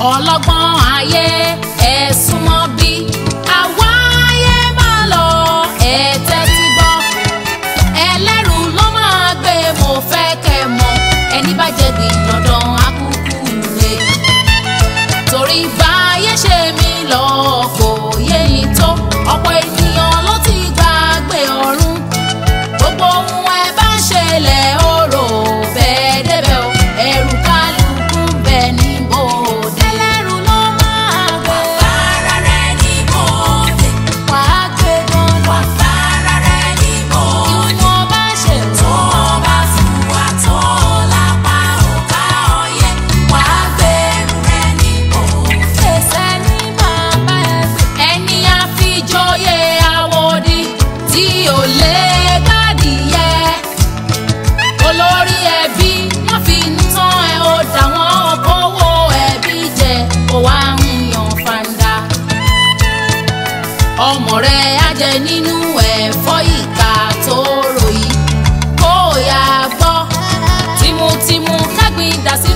ọlọ́gbọ́n ayé ẹ súnmọ́ bí àwa ayé máa lọ ẹ tẹ́tí gbọ́ ẹlẹ́rù ló máa gbé mo fẹ́ kẹ́ mọ̀ ẹni bá jẹ gbìn dandan akúkú rè torí báyé ṣe mí lọ kò yé yín tó ọ̀pọ̀ ènìyàn ló ti gbàgbé ọ̀run gbogbo ohun ẹ bá ṣẹlẹ̀ ó rò bẹ́ẹ̀ débẹ̀ o ẹ̀rù kálukú bẹ́ẹ̀ ní bòde. ẹlẹ́rù ló máa gbé. wà fara rẹ ní bòde. wà á gbé gan. wà fara rẹ ní bòde. ìwọ̀n bá ṣe tó bá fún wa tó lápá òkà ọyẹ. wà á gbé rẹ ní bòde. fèsì ní bàbá ẹ gbé. ẹni àfijọ́yè àwòdì tí ò lè gbádìyẹ olórí ẹbí wọ́n fi ń tán ẹ ó dà wọ́n kówó ẹbí jẹ ó wá ń yan fanda ọmọ rẹ̀ á jẹ nínú ẹ̀fọ́ ìka tó ròyìn kó yá gbọ́ tìmùtìmù kágbìn dà sí